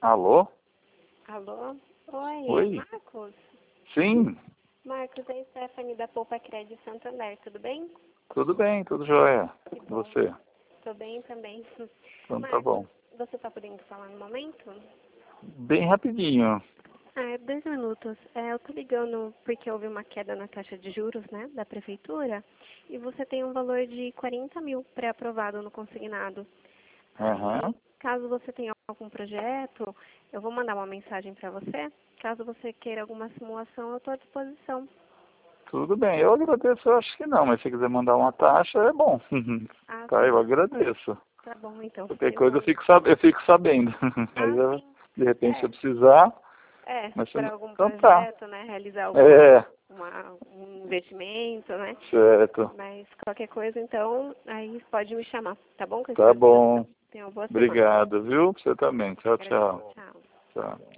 Alô? Alô? Oi, Oi? Marcos? Sim, Marcos, é Stephanie da Poupa Crédito Santander, tudo bem? tudo bem, tudo jóia. Que E bom. você? Tô bem também. Então tá Marcos, bom. você tá podendo falar no momento? Bem rapidinho. Ah, é 2 minutos. Eu tô ligando porque houve uma queda na taxa de juros, né, da prefeitura, e você tem um valor de 40 mil pré-aprovado no consignado. Aí, Aham. caso você tenha algum projeto, eu vou mandar uma mensagem para você. Caso você queira alguma simulação, eu estou à disposição. Tudo bem, eu agradeço, eu acho que não, mas se quiser mandar uma taxa, é bom. Ah, Tá, sim. eu agradeço. Tá bom, então. Qualquer Eu coisa mando. eu fico sabendo. Aí, Ah, sim. de repente, se eu É, precisar, mas se para não... algum Então tá. projeto, né, realizar É, um investimento, né? certo. Mas qualquer coisa, então, aí pode me chamar, tá bom? Que eu estou Tá à disposição. bom. Tenha uma boa semana. Obrigado, viu? Você também. Tchau, Agradeço. tchau. Tchau. Tchau.